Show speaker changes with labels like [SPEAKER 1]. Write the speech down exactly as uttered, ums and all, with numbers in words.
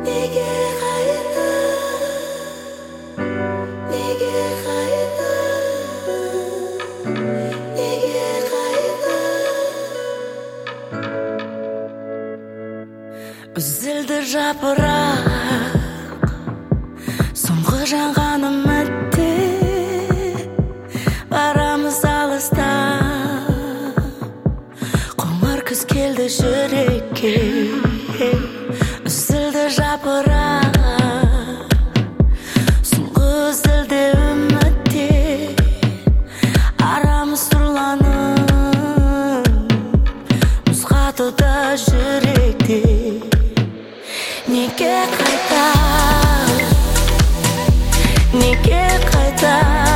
[SPEAKER 1] Неге қайта, неге қайта, неге қайта. Үзілді жапырақ, соңғы жанған үмітте, барамыз алыста. Қоңыр күз келді жүрекке, үзілді жапырақ, соңғы үзілді үмітте, арамыз сұрланып, мұз қатуда жүректе. Неге қайта, неге қайта.